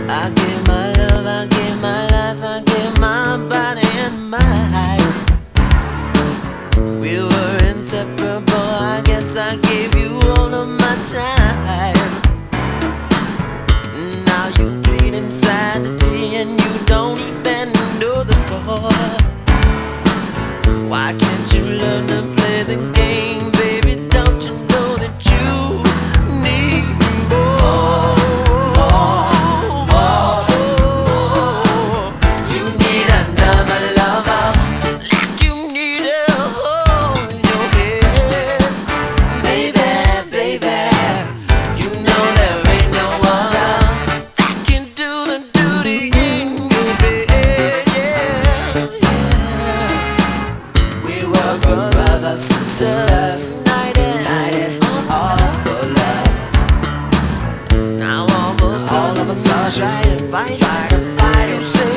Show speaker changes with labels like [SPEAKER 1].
[SPEAKER 1] I give my love, I give my life, I give my body and mind. We were inseparable, I guess I gave you all of my time. Now you bleed insanity and you don't even know the score. Why can't you learn to play the game, baby? Don't you know that you need more? You need another lover, like you need a hole in your head. Baby, baby, you know there ain't no other that can do the duty in your bed. Yeah. We were good brothers and sisters, united all for love. Now all of us are trying to fight. You say